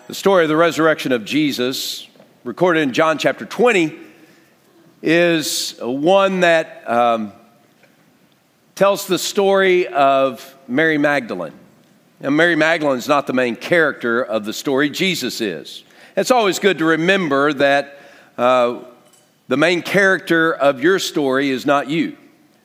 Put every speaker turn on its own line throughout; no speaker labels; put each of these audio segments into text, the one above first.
The story of the resurrection of Jesus, recorded in John chapter 20, is one that tells the story of Mary Magdalene. Now, Mary Magdalene is not the main character of the story. Jesus is. It's always good to remember that the main character of your story is not you.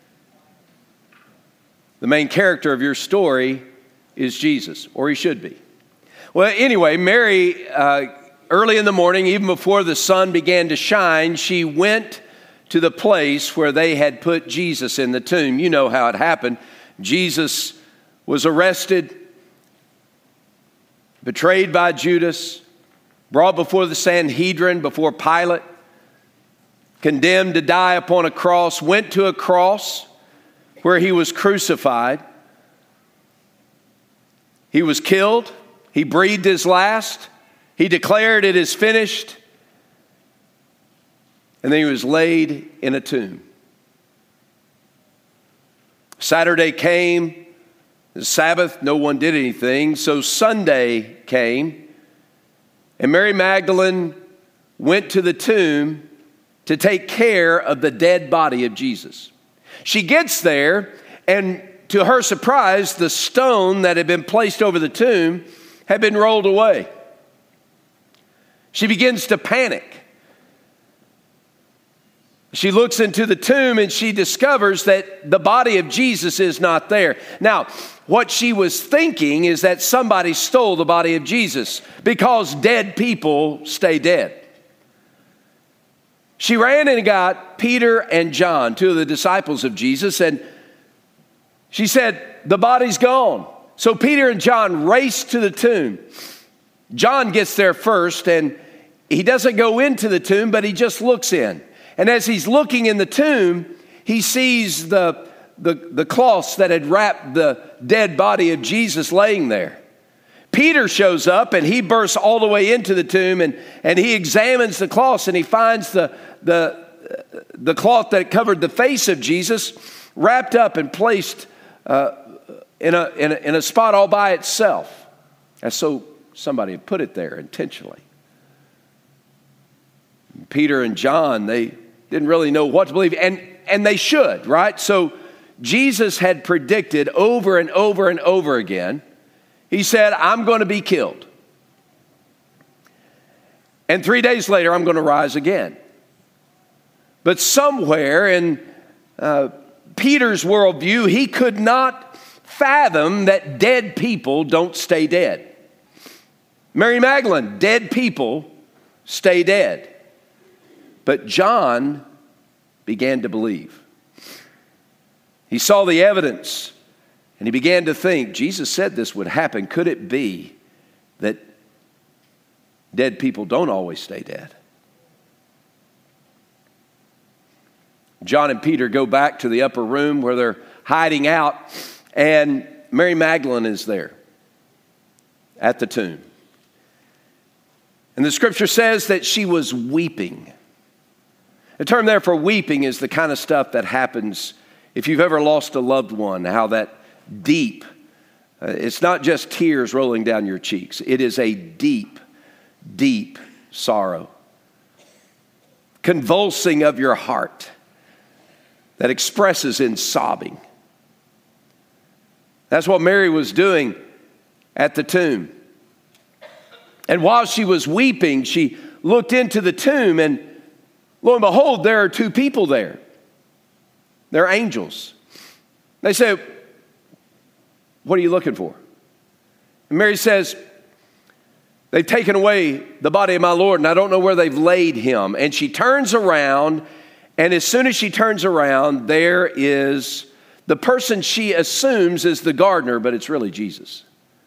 The main character of your story is Jesus, or he should be. Well, anyway, Mary, early in the morning, even before the sun began to shine, she went to the place where they had put Jesus in the tomb. You know how it happened. Jesus was arrested, betrayed by Judas, brought before the Sanhedrin, before Pilate, condemned to die upon a cross, went to a cross where he was crucified. He was killed. He breathed his last. He declared it is finished. And then he was laid in a tomb. Saturday came. The Sabbath, no one did anything. So Sunday came. And Mary Magdalene went to the tomb to take care of the dead body of Jesus. She gets there, and to her surprise, the stone that had been placed over the tomb had been rolled away. She begins to panic. She looks into the tomb and she discovers that the body of Jesus is not there. Now, what she was thinking is that somebody stole the body of Jesus, because dead people stay dead. She ran and got Peter and John, two of the disciples of Jesus, and she said, "The body's gone." So Peter and John race to the tomb. John gets there first, and he doesn't go into the tomb, but he just looks in. And as he's looking in the tomb, he sees the cloths that had wrapped the dead body of Jesus laying there. Peter shows up, and he bursts all the way into the tomb, and he examines the cloths, and he finds the cloth that covered the face of Jesus wrapped up and placed in a spot all by itself. And so somebody had put it there intentionally. Peter and John, they didn't really know what to believe, and they should, right? So Jesus had predicted over and over and over again. He said, "I'm going to be killed. And 3 days later, I'm going to rise again." But somewhere in Peter's worldview, he could not fathom that dead people don't stay dead. Mary Magdalene, dead people stay dead. But John began to believe. He saw the evidence, and he began to think, Jesus said this would happen. Could it be that dead people don't always stay dead? John and Peter go back to the upper room where they're hiding out, and Mary Magdalene is there at the tomb. And the scripture says that she was weeping. The term there for weeping is the kind of stuff that happens if you've ever lost a loved one, how that deep, it's not just tears rolling down your cheeks. It is a deep, deep sorrow, convulsing of your heart that expresses in sobbing. That's what Mary was doing at the tomb. And while she was weeping, she looked into the tomb, and lo and behold, there are two people there. They're angels. They say, "What are you looking for?" And Mary says, "They've taken away the body of my Lord, and I don't know where they've laid him." And she turns around, and as soon as she turns around, there is the person she assumes is the gardener, but it's really Jesus.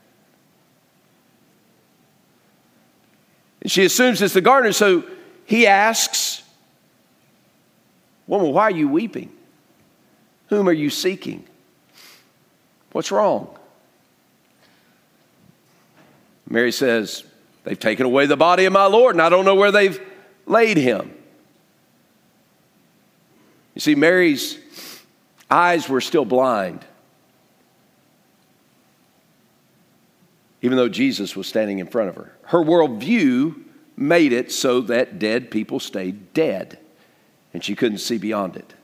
And she assumes it's the gardener, so he asks, "Woman, why are you weeping? Whom are you seeking? What's wrong?" Mary says, "They've taken away the body of my Lord, and I don't know where they've laid him." You see, Mary's eyes were still blind. even though Jesus was standing in front of her. Her worldview made it so that dead people stayed dead, and she couldn't see beyond it.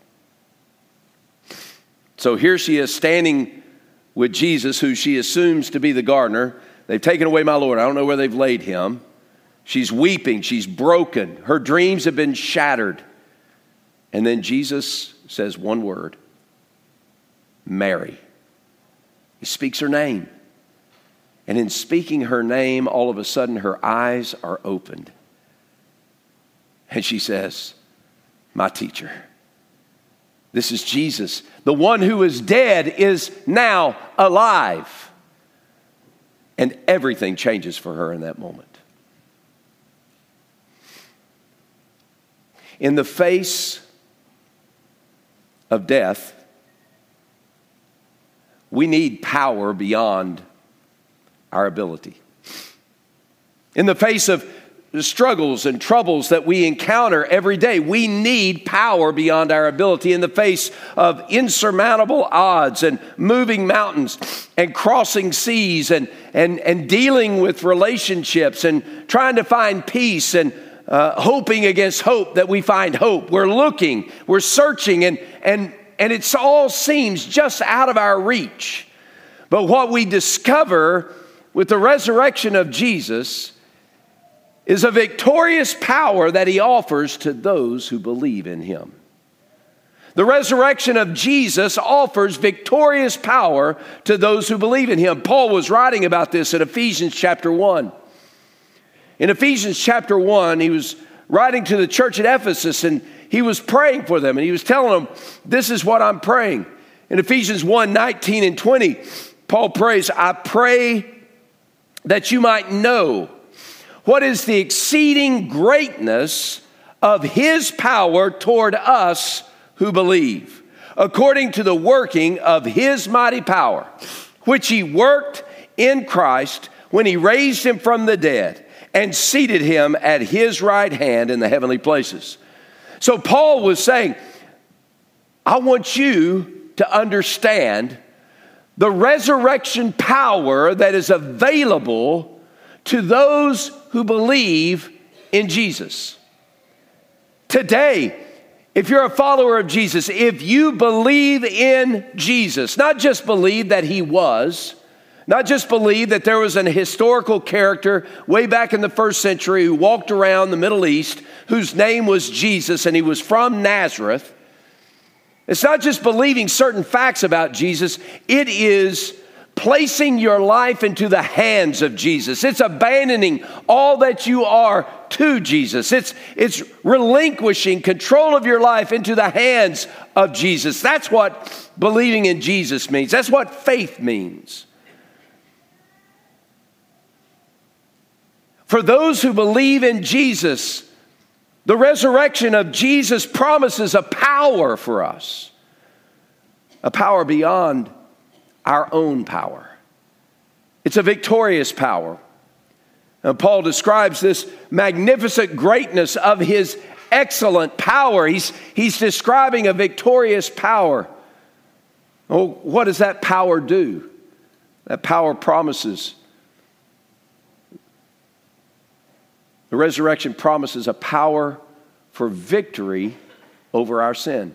So here she is standing with Jesus, who she assumes to be the gardener. They've taken away my Lord. I don't know where they've laid him. She's weeping. She's broken. Her dreams have been shattered. And then Jesus says one word, Mary. He speaks her name. And in speaking her name, all of a sudden her eyes are opened. And she says, my teacher. This is Jesus. The one who is dead is now alive. And everything changes for her in that moment. In the face of death, we need power beyond our ability. In the face of the struggles and troubles that we encounter every day, we need power beyond our ability. In the face of insurmountable odds and moving mountains and crossing seas and dealing with relationships and trying to find peace and hoping against hope that we find hope. We're looking, we're searching, and it all seems just out of our reach. But what we discover with the resurrection of Jesus is a victorious power that he offers to those who believe in him. The resurrection of Jesus offers victorious power to those who believe in him. Paul was writing about this in Ephesians chapter 1. In Ephesians chapter 1, he was writing to the church at Ephesus, and he was praying for them, and he was telling them, this is what I'm praying. In Ephesians 1, 19 and 20, Paul prays, I pray that you might know what is the exceeding greatness of his power toward us who believe, according to the working of his mighty power, which he worked in Christ when he raised him from the dead and seated him at his right hand in the heavenly places. So Paul was saying, I want you to understand the resurrection power that is available to those who believe in Jesus. Today, if you're a follower of Jesus, if you believe in Jesus, not just believe that he was, not just believe that there was an historical character way back in the first century who walked around the Middle East whose name was Jesus and he was from Nazareth. It's not just believing certain facts about Jesus. It is placing your life into the hands of Jesus. It's abandoning all that you are to Jesus. It's relinquishing control of your life into the hands of Jesus. That's what believing in Jesus means. That's what faith means. For those who believe in Jesus, the resurrection of Jesus promises a power for us, a power beyond our own power. It's a victorious power. And Paul describes this magnificent greatness of his excellent power. He's describing a victorious power. Oh, what does that power do? That power promises. The resurrection promises a power for victory over our sin.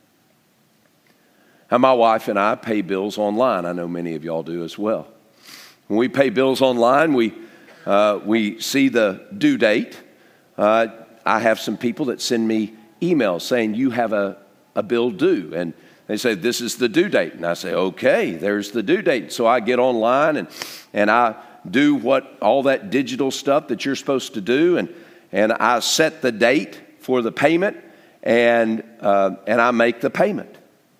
Now, my wife and I pay bills online. I know many of y'all do as well. When we pay bills online, we see the due date. I have some people that send me emails saying, you have a bill due. And they say, this is the due date. And I say, okay, there's the due date. So I get online and I do all that digital stuff that you're supposed to do. And I set the date for the payment and I make the payment.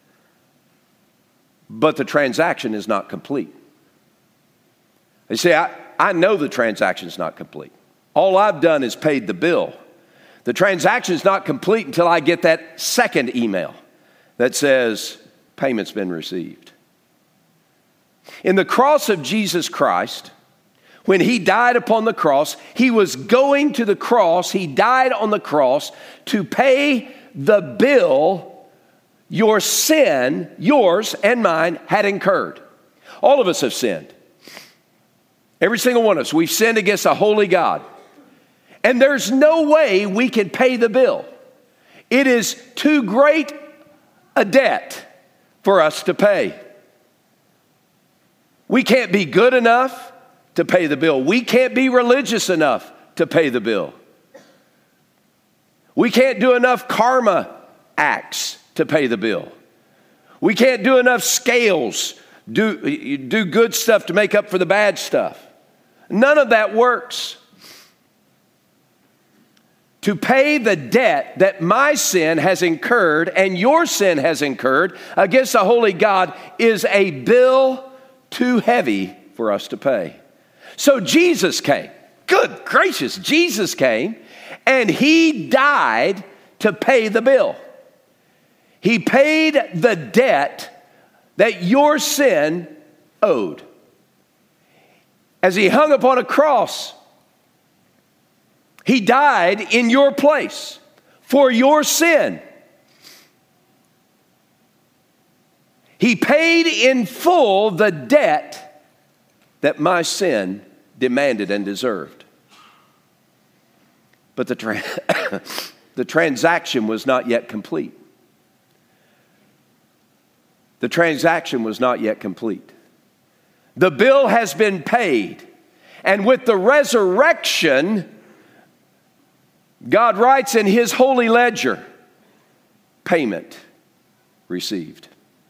But the transaction is not complete. You see, I know the transaction is not complete. All I've done is paid the bill. The transaction is not complete until I get that second email that says payment's been received. In the cross of Jesus Christ, when he died upon the cross, he was going to the cross. He died on the cross to pay the bill your sin, yours and mine, had incurred. All of us have sinned. Every single one of us, we've sinned against a holy God. And there's no way we can pay the bill. It is too great a debt for us to pay. We can't be good enough to pay the bill. We can't be religious enough to pay the bill. We can't do enough karma acts to pay the bill. We can't do enough scales, do good stuff to make up for the bad stuff. None of that works. To pay the debt that my sin has incurred and your sin has incurred against a holy God is a bill too heavy for us to pay. So Jesus came. Good gracious, Jesus came and he died to pay the bill. He paid the debt that your sin owed. As he hung upon a cross, he died in your place for your sin. He paid in full the debt that my sin demanded and deserved. But the transaction was not yet complete. The transaction was not yet complete. The bill has been paid. And with the resurrection, God writes in his holy ledger, payment received.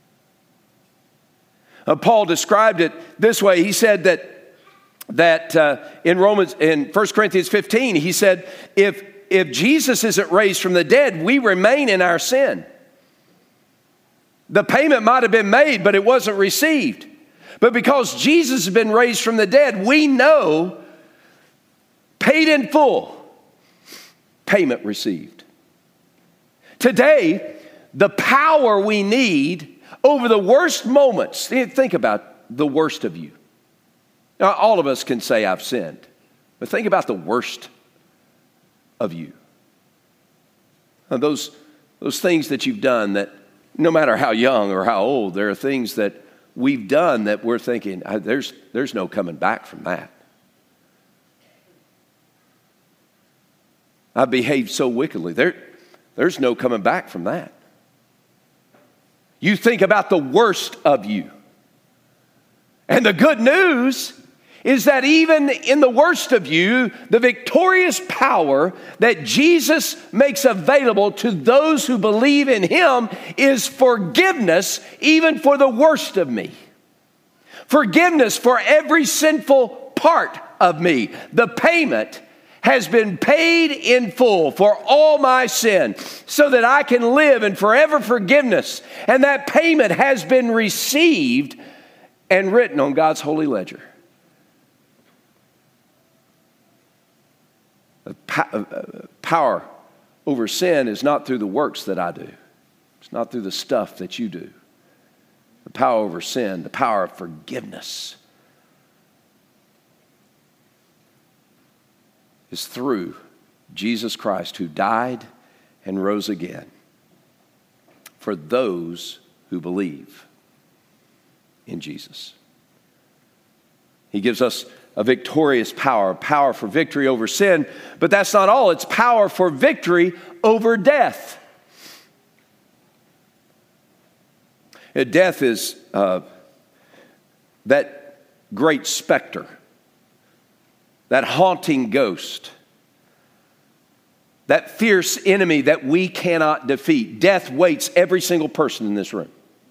Paul described it this way. He said that in 1 Corinthians 15, he said, if Jesus isn't raised from the dead, we remain in our sin. The payment might have been made, but it wasn't received. But because Jesus has been raised from the dead, we know, paid in full, payment received. Today, the power we need over the worst moments. Think about the worst of you. Now, all of us can say, I've sinned. But think about the worst of you. Now, those things that you've done that no matter how young or how old, there are things that we've done that we're thinking, there's no coming back from that. I behaved so wickedly. There's no coming back from that. You think about the worst of you. And the good news is that even in the worst of you, the victorious power that Jesus makes available to those who believe in him is forgiveness even for the worst of me. Forgiveness for every sinful part of me. The payment has been paid in full for all my sin so that I can live in forever forgiveness. And that payment has been received and written on God's holy ledger. Power over sin is not through the works that I do. It's not through the stuff that you do. The power over sin, the power of forgiveness is through Jesus Christ, who died and rose again for those who believe in Jesus. He gives us a victorious power for victory over sin, but that's not all. It's power for victory over death. Death is that great specter, that haunting ghost, that fierce enemy that we cannot defeat. Death waits every single person in this room.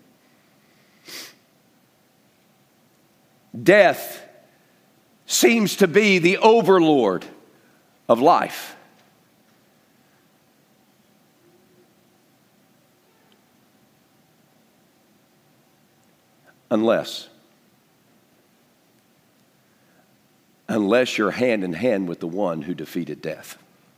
Death seems to be the overlord of life. Unless you're hand in hand with the one who defeated death.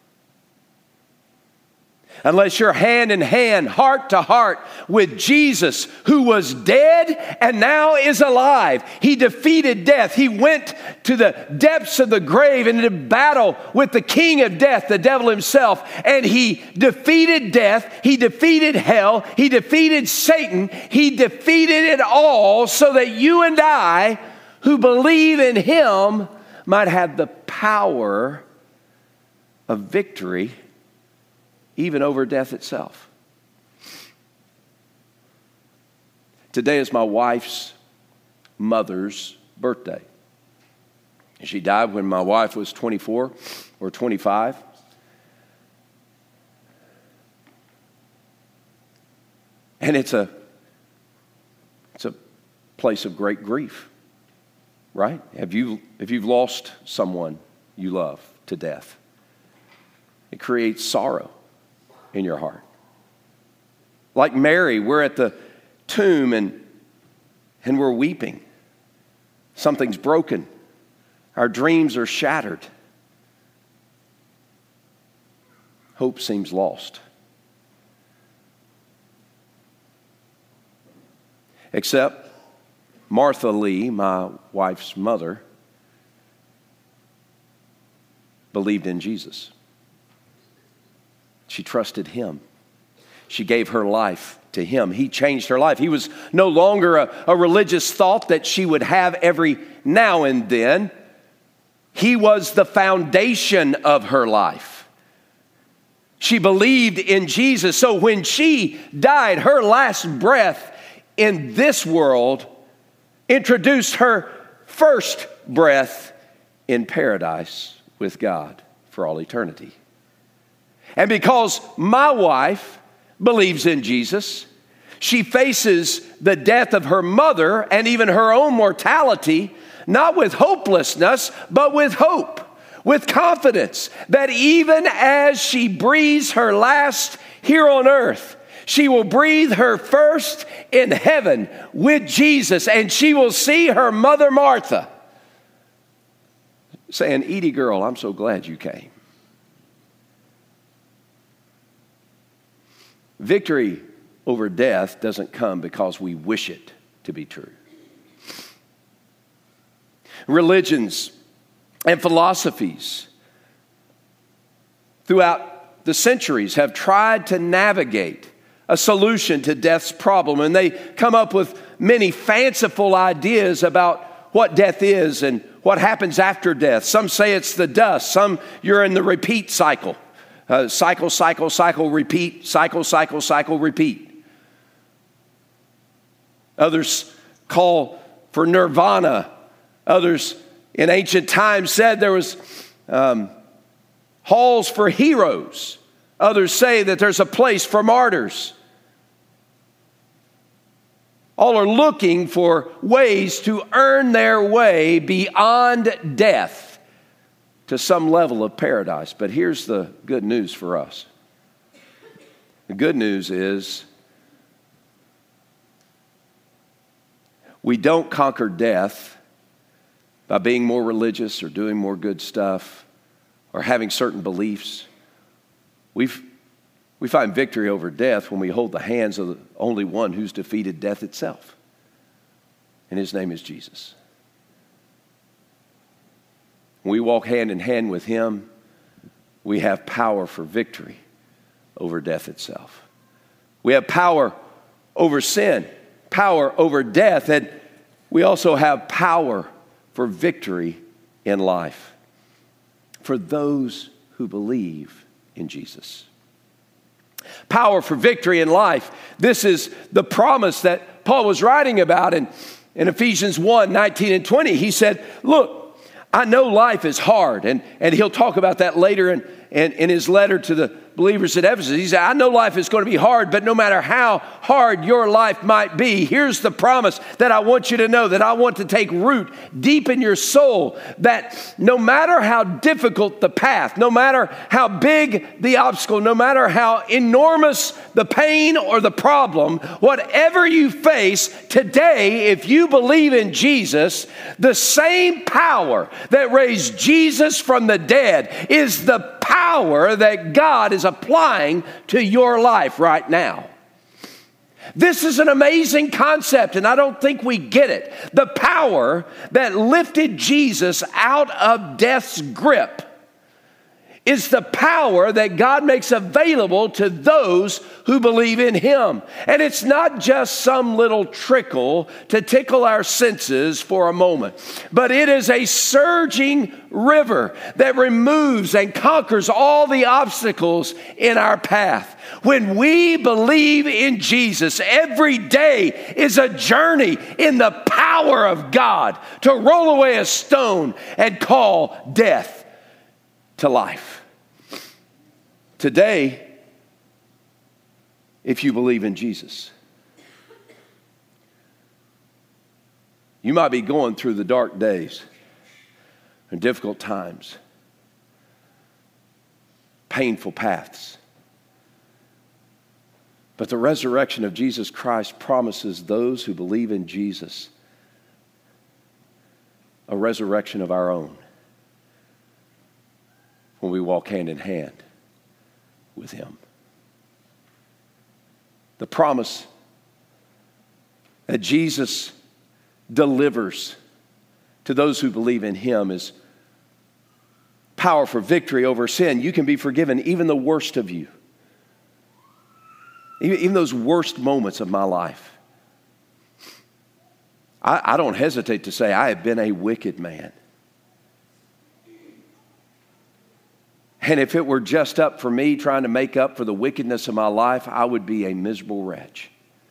Unless you're hand in hand, heart to heart with Jesus, who was dead and now is alive. He defeated death. He went to the depths of the grave and did battle with the king of death, the devil himself. And he defeated death. He defeated hell. He defeated Satan. He defeated it all so that you and I, who believe in him, might have the power of victory even over death itself. Today is my wife's mother's birthday. She died when my wife was 24 or 25. And it's a place of great grief, right? If you've lost someone you love to death, it creates sorrow in your heart. Like Mary, we're at the tomb and we're weeping. Something's broken. Our dreams are shattered. Hope seems lost. Except Martha Lee, my wife's mother, believed in Jesus. She trusted him. She gave her life to him. He changed her life. He was no longer a religious thought that she would have every now and then. He was the foundation of her life. She believed in Jesus. So when she died, her last breath in this world introduced her first breath in paradise with God for all eternity. And because my wife believes in Jesus, she faces the death of her mother and even her own mortality, not with hopelessness, but with hope, with confidence that even as she breathes her last here on earth, she will breathe her first in heaven with Jesus, and she will see her mother Martha saying, "Edie girl, I'm so glad you came." Victory over death doesn't come because we wish it to be true. Religions and philosophies throughout the centuries have tried to navigate a solution to death's problem, and they come up with many fanciful ideas about what death is and what happens after death. Some say it's the dust. Some you're in the repeat cycle. Cycle, repeat, cycle, repeat. Others call for nirvana. Others in ancient times said there was halls for heroes. Others say that there's a place for martyrs. All are looking for ways to earn their way beyond death to some level of paradise. But here's the good news for us. The good news is we don't conquer death by being more religious or doing more good stuff or having certain beliefs. We find victory over death when we hold the hands of the only one who's defeated death itself. And his name is Jesus. When we walk hand in hand with him, we have power for victory over death itself. We have power over sin, power over death, and we also have power for victory in life for those who believe in Jesus. Power for victory in life. This is the promise that Paul was writing about in Ephesians 1, 19 and 20. He said, look, I know life is hard, and he'll talk about that later in his letter to the believers at Ephesus. He said, I know life is going to be hard, but no matter how hard your life might be, here's the promise that I want you to know, that I want to take root deep in your soul, that no matter how difficult the path, no matter how big the obstacle, no matter how enormous the pain or the problem, whatever you face today, if you believe in Jesus, the same power that raised Jesus from the dead is the power that God is applying to your life right now. This is an amazing concept, and I don't think we get it. The power that lifted Jesus out of death's grip is the power that God makes available to those who believe in Him. And it's not just some little trickle to tickle our senses for a moment, but it is a surging river that removes and conquers all the obstacles in our path. When we believe in Jesus, every day is a journey in the power of God to roll away a stone and call death to life. Today, if you believe in Jesus, you might be going through the dark days and difficult times, painful paths. But the resurrection of Jesus Christ promises those who believe in Jesus a resurrection of our own when we walk hand in hand with Him. The promise that Jesus delivers to those who believe in Him is power for victory over sin. You can be forgiven, even the worst of you. Even those worst moments of my life. I don't hesitate to say I have been a wicked man. And if it were just up for me trying to make up for the wickedness of my life, I would be a miserable wretch.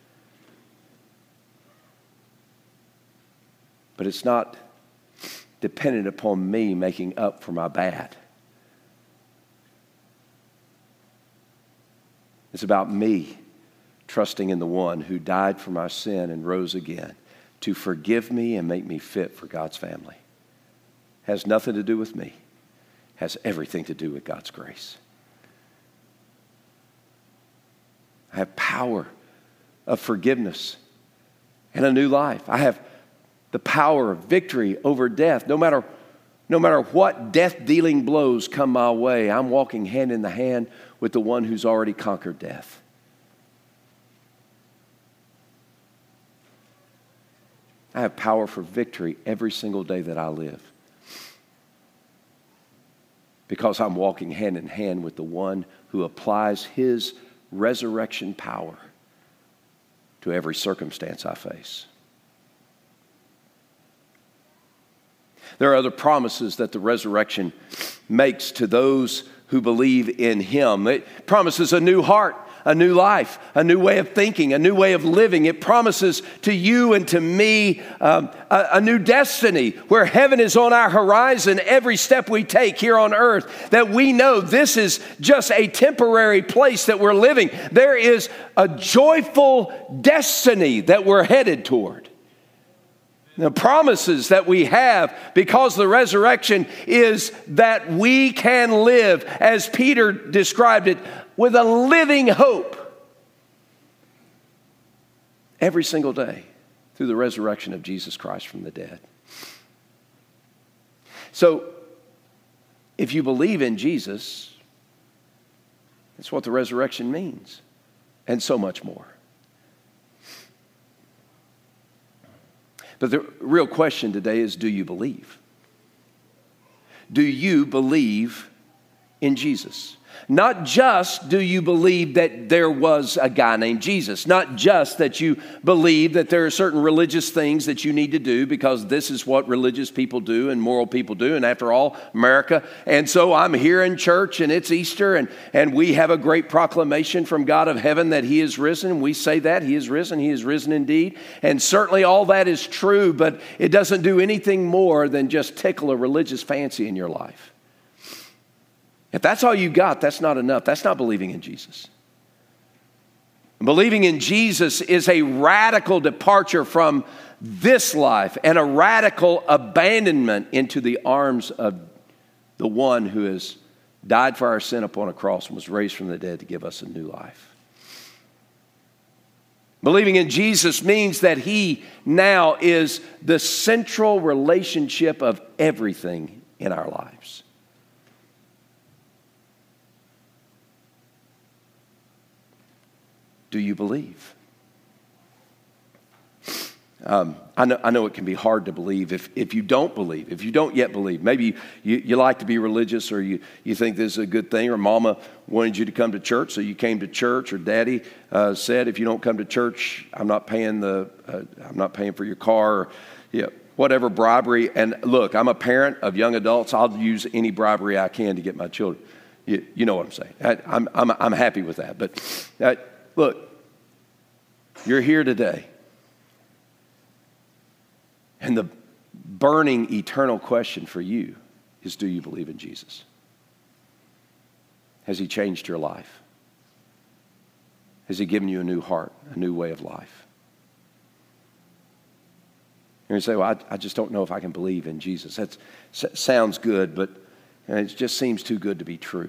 But it's not dependent upon me making up for my bad. It's about me trusting in the one who died for my sin and rose again to forgive me and make me fit for God's family. Has nothing to do with me. Has everything to do with God's grace. I have power of forgiveness and a new life. I have the power of victory over death. No matter what death-dealing blows come my way, I'm walking hand in the hand with the one who's already conquered death. I have power for victory every single day that I live, because I'm walking hand in hand with the one who applies His resurrection power to every circumstance I face. There are other promises that the resurrection makes to those who believe in Him. It promises a new heart, a new life, a new way of thinking, a new way of living. It promises to you and to me a new destiny where heaven is on our horizon every step we take here on earth, that we know this is just a temporary place that we're living. There is a joyful destiny that we're headed toward. The promises that we have because of the resurrection is that we can live, as Peter described it, with a living hope every single day through the resurrection of Jesus Christ from the dead. So, if you believe in Jesus, that's what the resurrection means, and so much more. But the real question today is, do you believe? Do you believe in Jesus? Not just do you believe that there was a guy named Jesus. Not just that you believe that there are certain religious things that you need to do because this is what religious people do and moral people do. And after all, America. And so I'm here in church and it's Easter and we have a great proclamation from God of heaven that He is risen. We say that He is risen indeed. And certainly all that is true, but it doesn't do anything more than just tickle a religious fancy in your life. If that's all you got, that's not enough. That's not believing in Jesus. Believing in Jesus is a radical departure from this life and a radical abandonment into the arms of the one who has died for our sin upon a cross and was raised from the dead to give us a new life. Believing in Jesus means that He now is the central relationship of everything in our lives. Do you believe? I know it can be hard to believe if you don't believe, if you don't yet believe. Maybe you like to be religious, or you think this is a good thing, or mama wanted you to come to church, so you came to church, or daddy said, if you don't come to church, I'm not paying for your car, or whatever bribery. And look, I'm a parent of young adults. I'll use any bribery I can to get my children. You know what I'm saying. I'm happy with that. But look, you're here today. And the burning eternal question for you is, do you believe in Jesus? Has he changed your life? Has he given you a new heart, a new way of life? And you say, well, I just don't know if I can believe in Jesus. That sounds good, but it just seems too good to be true.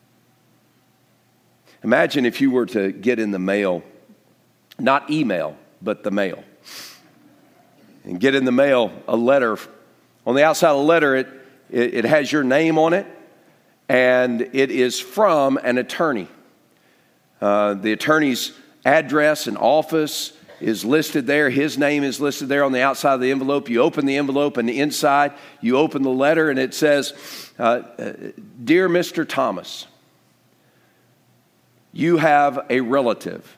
Imagine if you were to get in the mail, not email, but the mail. And get in the mail a letter. On the outside of the letter, it has your name on it, and it is from an attorney. The attorney's address and office is listed there. His name is listed there on the outside of the envelope. You open the envelope, and the inside, you open the letter, and it says, Dear Mr. Thomas, you have a relative.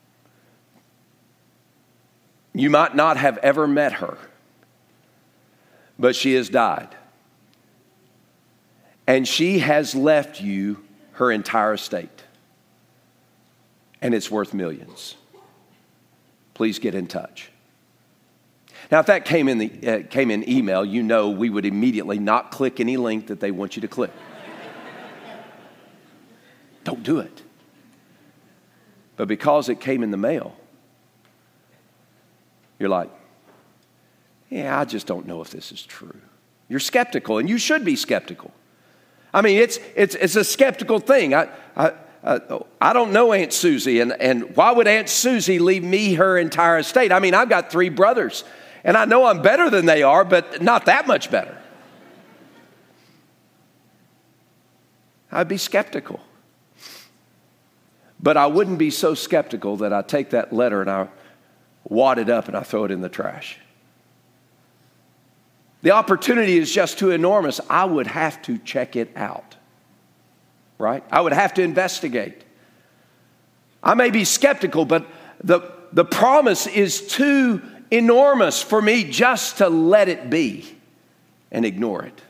You might not have ever met her, but she has died. And she has left you her entire estate. And it's worth millions. Please get in touch. Now, if that came in email, you know we would immediately not click any link that they want you to click. Don't do it. But because it came in the mail, you're like, yeah, I just don't know if this is true. You're skeptical, and you should be skeptical. I mean, it's a skeptical thing. I don't know Aunt Susie, and why would Aunt Susie leave me her entire estate? I mean, I've got 3 brothers, and I know I'm better than they are, but not that much better. I'd be skeptical. But I wouldn't be so skeptical that I take that letter and I wad it up and I throw it in the trash. The opportunity is just too enormous. I would have to check it out, right? I would have to investigate. I may be skeptical, but the promise is too enormous for me just to let it be and ignore it.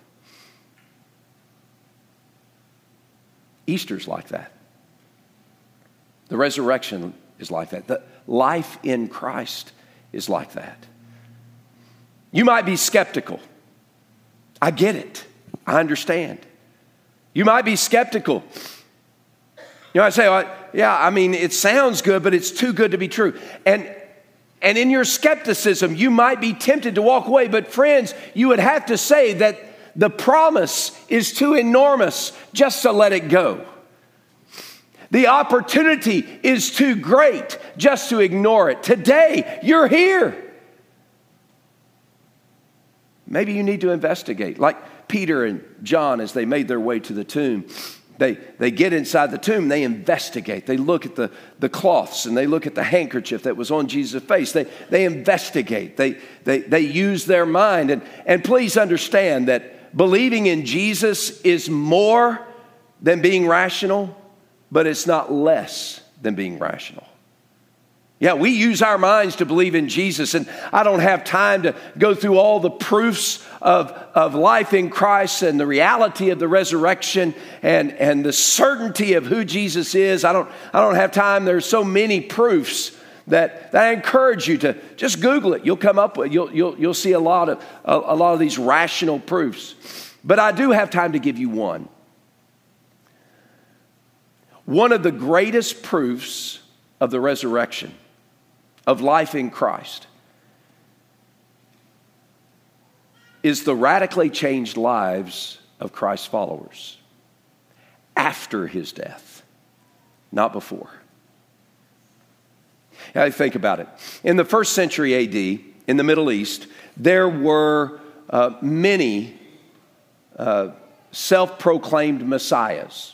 Easter's like that. The resurrection is like that. The life in Christ is like that. You might be skeptical. I get it. I understand. You might be skeptical. You know, I say, well, yeah, I mean, it sounds good, but it's too good to be true. And in your skepticism, you might be tempted to walk away. But friends, you would have to say that the promise is too enormous just to let it go. The opportunity is too great just to ignore it. Today, you're here. Maybe you need to investigate. Like Peter and John, as they made their way to the tomb, they get inside the tomb, they investigate. They look at the cloths, and they look at the handkerchief that was on Jesus' face. They investigate. They use their mind. And please understand that believing in Jesus is more than being rational, but it's not less than being rational. Yeah, we use our minds to believe in Jesus, and I don't have time to go through all the proofs of life in Christ and the reality of the resurrection and the certainty of who Jesus is. I don't have time. There's so many proofs that I encourage you to just Google it. You'll come up with you'll see a lot of these rational proofs. But I do have time to give you one. One of the greatest proofs of the resurrection, of life in Christ, is the radically changed lives of Christ's followers after his death, not before. Now, think about it. In the 1st century AD, in the Middle East, there were many self-proclaimed messiahs.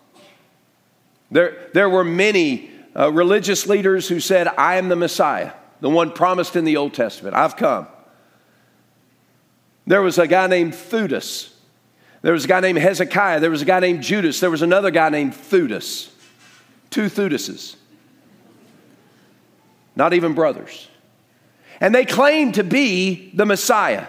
There were many religious leaders who said, I am the Messiah. the one promised in the Old Testament. I've come. There was a guy named Theudas. There was a guy named Hezekiah. There was a guy named Judas. There was another guy named Theudas. 2 Theudases. Not even brothers. And they claimed to be the Messiah.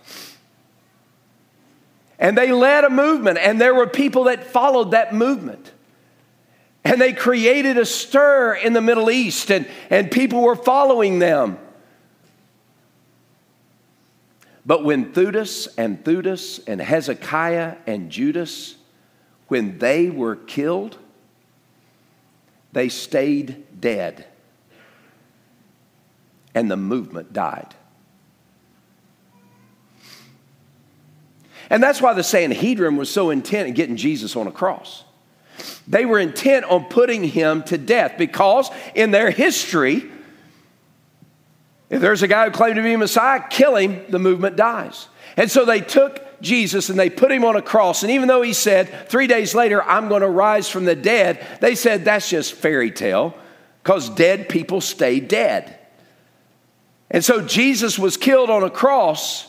And they led a movement, and there were people that followed that movement. And they created a stir in the Middle East, and people were following them. But when Theudas and Hezekiah and Judas, when they were killed, they stayed dead. And the movement died. And that's why the Sanhedrin was so intent on getting Jesus on a cross. They were intent on putting him to death because in their history, if there's a guy who claimed to be Messiah, kill him, the movement dies. And so they took Jesus and they put him on a cross. And even though he said, 3 days later, I'm going to rise from the dead, they said that's just fairy tale because dead people stay dead. And so Jesus was killed on a cross.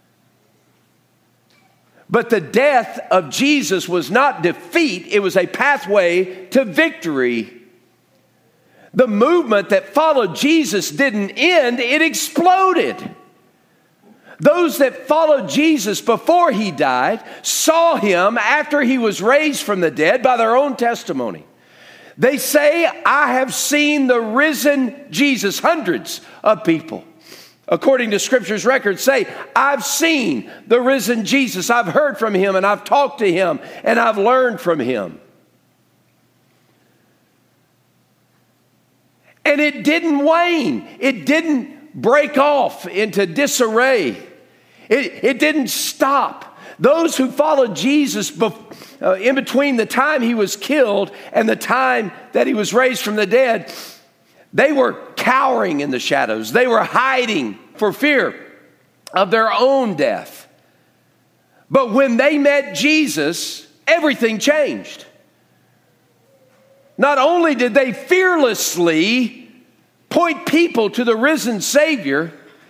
But the death of Jesus was not defeat. It was a pathway to victory. The movement that followed Jesus didn't end, it exploded. Those that followed Jesus before he died saw him after he was raised from the dead by their own testimony. They say, I have seen the risen Jesus. Hundreds of people, according to Scripture's records, say, I've seen the risen Jesus. I've heard from him and I've talked to him and I've learned from him. And it didn't wane. It didn't break off into disarray. It didn't stop. Those who followed Jesus in between the time he was killed and the time that he was raised from the dead, they were cowering in the shadows. They were hiding for fear of their own death. But when they met Jesus, everything changed. Not only did they fearlessly point people to the risen Savior,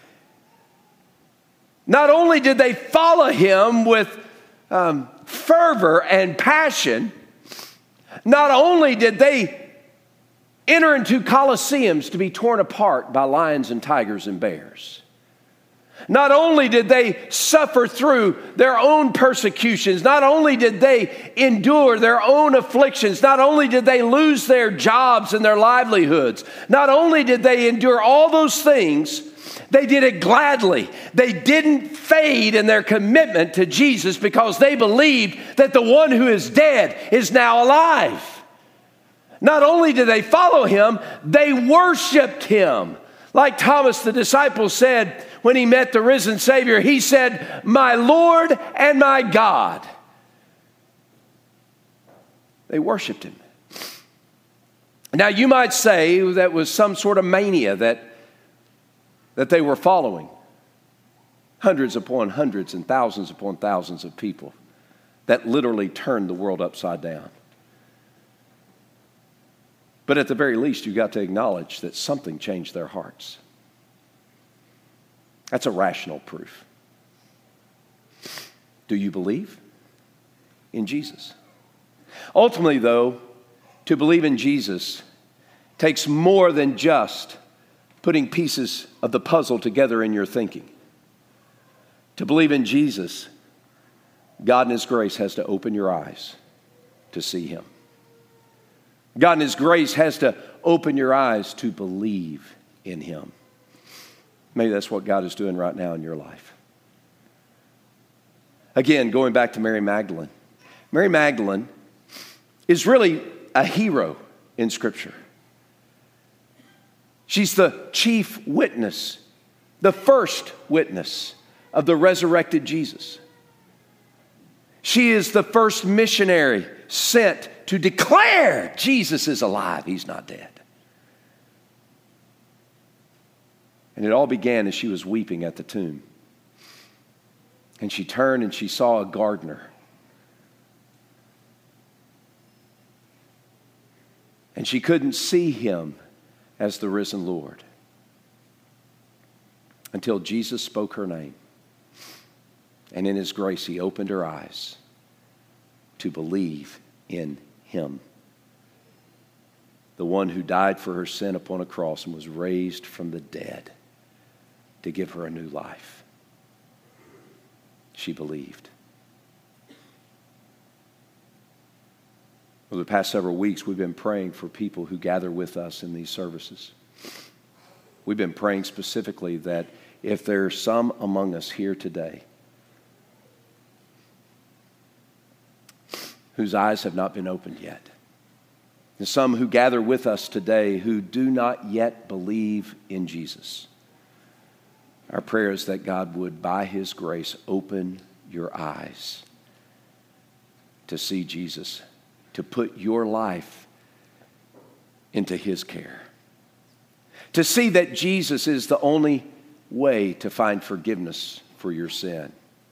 not only did they follow him with fervor and passion, not only did they enter into coliseums to be torn apart by lions and tigers and bears, not only did they suffer through their own persecutions, not only did they endure their own afflictions, not only did they lose their jobs and their livelihoods, not only did they endure all those things, they did it gladly. They didn't fade in their commitment to Jesus because they believed that the one who is dead is now alive. Not only did they follow him, they worshiped him. Like Thomas the disciple said when he met the risen Savior, he said, my Lord and my God. They worshiped him. Now you might say that was some sort of mania that they were following. Hundreds upon hundreds and thousands upon thousands of people that literally turned the world upside down. But at the very least, you got to acknowledge that something changed their hearts. That's a rational proof. Do you believe in Jesus? Ultimately, though, to believe in Jesus takes more than just putting pieces of the puzzle together in your thinking. To believe in Jesus, God in his grace has to open your eyes to see him. God in his grace has to open your eyes to believe in him. Maybe that's what God is doing right now in your life. Again, going back to Mary Magdalene. Mary Magdalene is really a hero in Scripture. She's the chief witness, the first witness of the resurrected Jesus. She is the first missionary sent to declare Jesus is alive. He's not dead. And it all began as she was weeping at the tomb. And she turned and she saw a gardener. And she couldn't see him as the risen Lord. until Jesus spoke her name. And in his grace, he opened her eyes to believe in him, the one who died for her sin upon a cross and was raised from the dead to give her a new life. She believed. Over the past several weeks, we've been praying for people who gather with us in these services. We've been praying specifically that if there's some among us here today whose eyes have not been opened yet, and some who gather with us today who do not yet believe in Jesus, our prayer is that God would, by his grace, open your eyes to see Jesus, to put your life into his care, to see that Jesus is the only way to find forgiveness for your sin,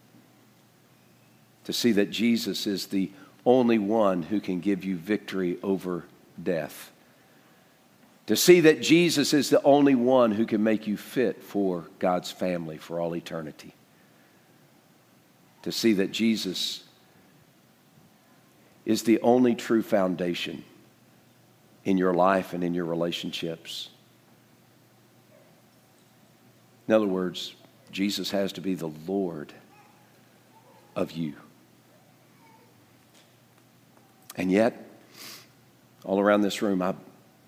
to see that Jesus is the only one who can give you victory over death, to see that Jesus is the only one who can make you fit for God's family for all eternity, to see that Jesus is the only true foundation in your life and in your relationships. In other words, Jesus has to be the Lord of you. And yet, all around this room, I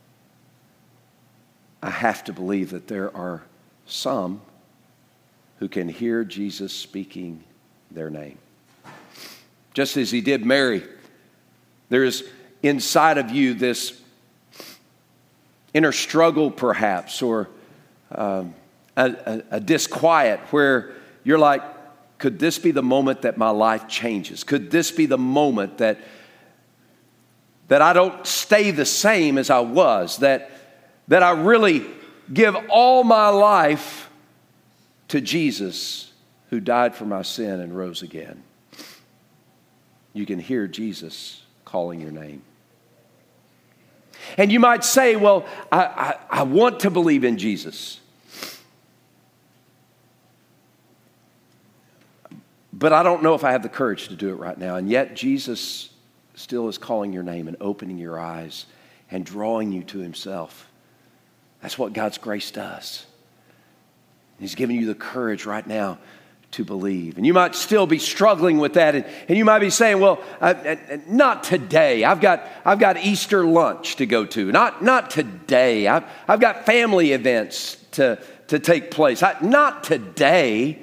have to believe that there are some who can hear Jesus speaking their name. Just as he did Mary, there is inside of you this inner struggle perhaps, or a disquiet where you're like, could this be the moment that my life changes? Could this be the moment that I don't stay the same as I was, that I really give all my life to Jesus who died for my sin and rose again? You can hear Jesus calling your name. And you might say, well, I want to believe in Jesus, but I don't know if I have the courage to do it right now. And yet Jesus still is calling your name and opening your eyes and drawing you to himself. That's what God's grace does. He's giving you the courage right now to believe. And you might still be struggling with that. And you might be saying, well, not today. I've got Easter lunch to go to. Not today. I've got family events to take place. Not today.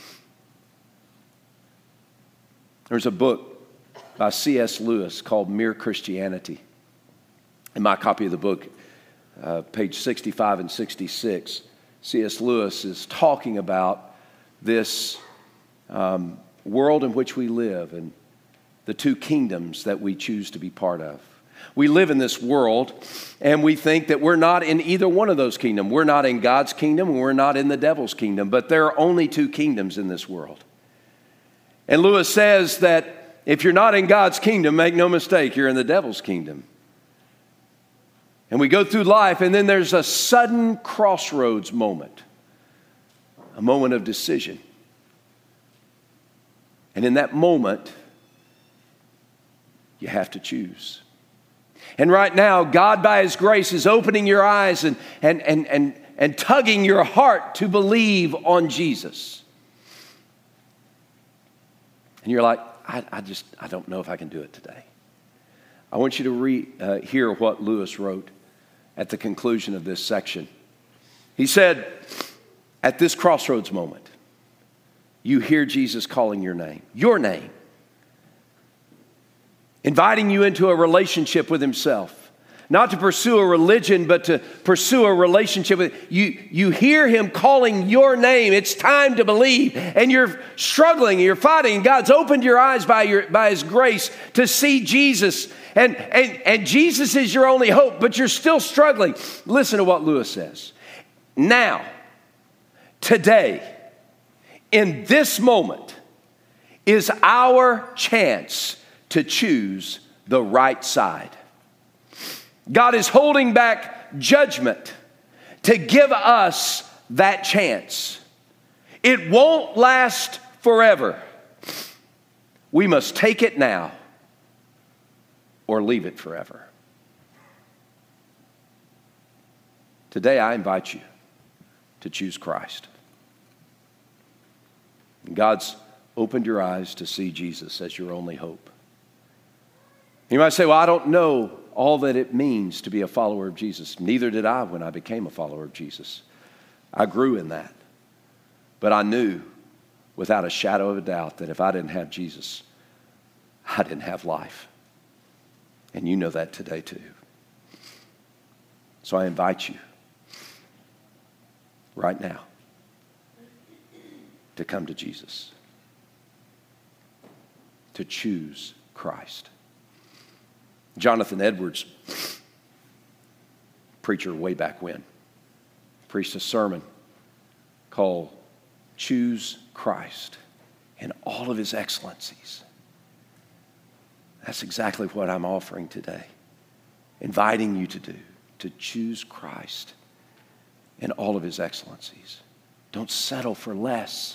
There's a book by C.S. Lewis called Mere Christianity. In my copy of the book, page 65 and 66, C.S. Lewis is talking about this world in which we live and the two kingdoms that we choose to be part of. We live in this world and we think that we're not in either one of those kingdoms. We're not in God's kingdom and we're not in the devil's kingdom, but there are only two kingdoms in this world. And Lewis says that if you're not in God's kingdom, make no mistake, you're in the devil's kingdom. And we go through life, and then there's a sudden crossroads moment, a moment of decision. And in that moment, you have to choose. And right now, God, by his grace, is opening your eyes and tugging your heart to believe on Jesus. And you're like, I don't know if I can do it today. I want you to hear what Lewis wrote at the conclusion of this section. He said, at this crossroads moment, you hear Jesus calling your name, inviting you into a relationship with himself. Not to pursue a religion, but to pursue a relationship with you. You hear him calling your name. It's time to believe. And you're struggling, and you're fighting. And God's opened your eyes by his grace to see Jesus. And Jesus is your only hope, but you're still struggling. Listen to what Lewis says. Now, today, in this moment, is our chance to choose the right side. God is holding back judgment to give us that chance. It won't last forever. We must take it now or leave it forever. Today, I invite you to choose Christ. God's opened your eyes to see Jesus as your only hope. You might say, well, I don't know all that it means to be a follower of Jesus. Neither did I when I became a follower of Jesus. I grew in that. But I knew without a shadow of a doubt that if I didn't have Jesus, I didn't have life. And you know that today too. So I invite you right now to come to Jesus, to choose Christ. Jonathan Edwards, preacher way back when, preached a sermon called Choose Christ in all of his excellencies. That's exactly what I'm offering today, inviting you to do, to choose Christ in all of his excellencies. Don't settle for less.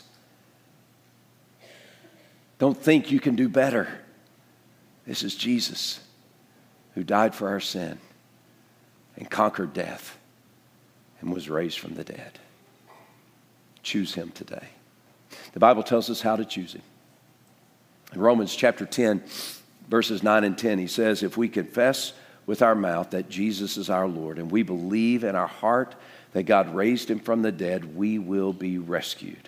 Don't think you can do better. This is Jesus who died for our sin and conquered death and was raised from the dead. Choose him today. The Bible tells us how to choose him. In Romans chapter 10, verses 9 and 10, he says, if we confess with our mouth that Jesus is our Lord and we believe in our heart that God raised him from the dead, we will be rescued.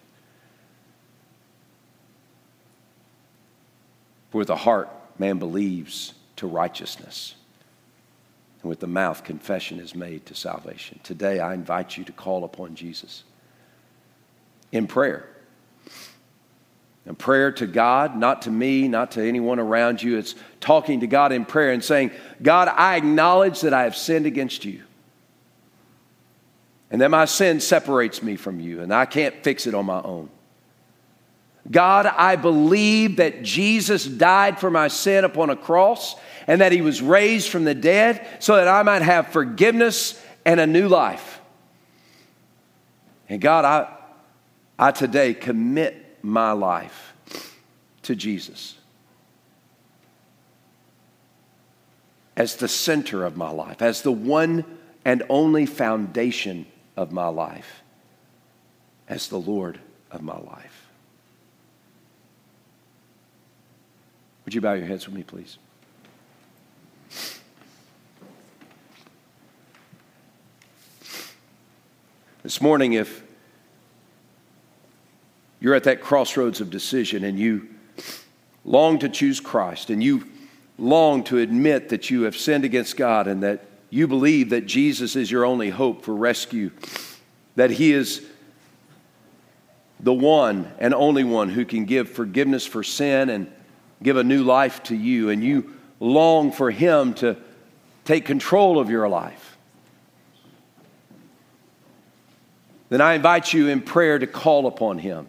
For with the heart man believes to righteousness, and with the mouth confession is made to salvation. Today I invite you to call upon Jesus in prayer. And prayer to God, not to me, not to anyone around you. It's talking to God in prayer and saying, God, I acknowledge that I have sinned against you. And that my sin separates me from you, and I can't fix it on my own. God, I believe that Jesus died for my sin upon a cross and that he was raised from the dead so that I might have forgiveness and a new life. And God, I today commit my life to Jesus as the center of my life, as the one and only foundation of my life, as the Lord of my life. Would you bow your heads with me, please? This morning, if you're at that crossroads of decision and you long to choose Christ and you long to admit that you have sinned against God and that you believe that Jesus is your only hope for rescue, that he is the one and only one who can give forgiveness for sin and give a new life to you, and you long for him to take control of your life, then I invite you in prayer to call upon him.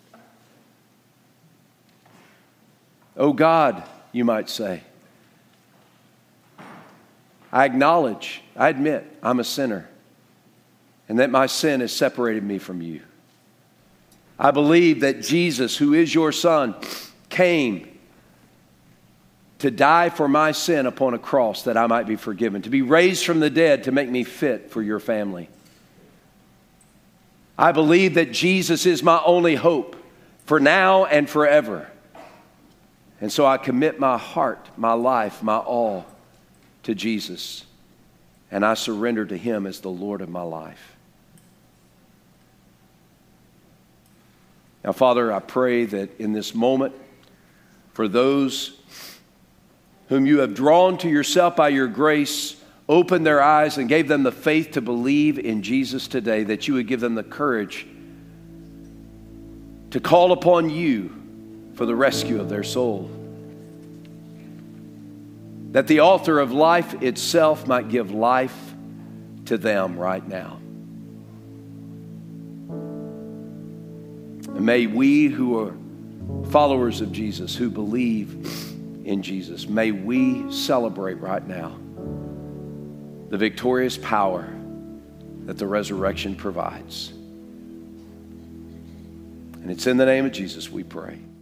Oh God, you might say, I acknowledge, I admit I'm a sinner and that my sin has separated me from you. I believe that Jesus, who is your Son, came to die for my sin upon a cross that I might be forgiven, to be raised from the dead to make me fit for your family. I believe that Jesus is my only hope for now and forever. And so I commit my heart, my life, my all to Jesus, and I surrender to him as the Lord of my life. Now, Father, I pray that in this moment, for those whom you have drawn to yourself by your grace, opened their eyes and gave them the faith to believe in Jesus today, that you would give them the courage to call upon you for the rescue of their soul. That the author of life itself might give life to them right now. And may we who are followers of Jesus, who believe in Jesus, may we celebrate right now the victorious power that the resurrection provides. And it's in the name of Jesus we pray.